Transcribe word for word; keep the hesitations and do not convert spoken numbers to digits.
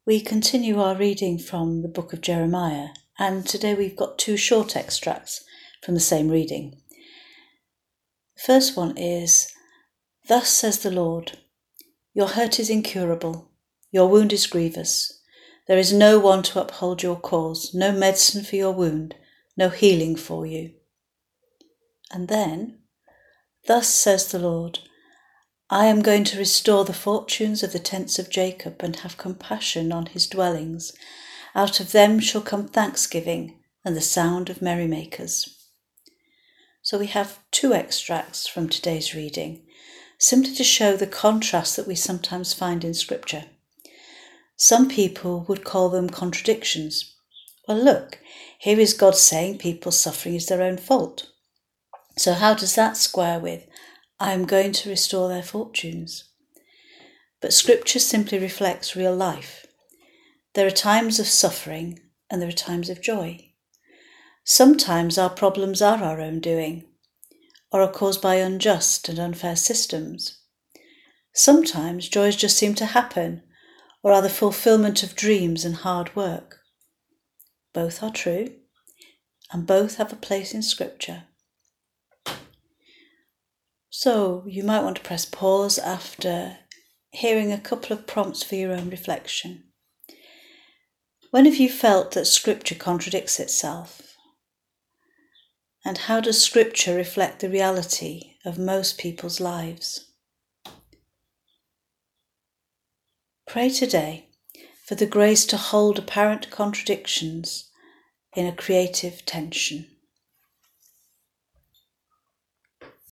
We continue our reading from the book of Jeremiah, and today we've got two short extracts from the same reading. The first one is, "Thus says the Lord, your hurt is incurable, your wound is grievous. There is no one to uphold your cause, no medicine for your wound, no healing for you." And then, "Thus says the Lord, I am going to restore the fortunes of the tents of Jacob and have compassion on his dwellings. Out of them shall come thanksgiving and the sound of merrymakers." So we have two extracts from today's reading, simply to show the contrast that we sometimes find in Scripture. Some people would call them contradictions. Well, look, here is God saying people's suffering is their own fault. So how does that square with, I am going to restore their fortunes? But Scripture simply reflects real life. There are times of suffering and there are times of joy. Sometimes our problems are our own doing, or are caused by unjust and unfair systems. Sometimes joys just seem to happen, or are the fulfillment of dreams and hard work. Both are true, and both have a place in Scripture. So you might want to press pause after hearing a couple of prompts for your own reflection. When have you felt that Scripture contradicts itself? And how does Scripture reflect the reality of most people's lives? Pray today for the grace to hold apparent contradictions in a creative tension.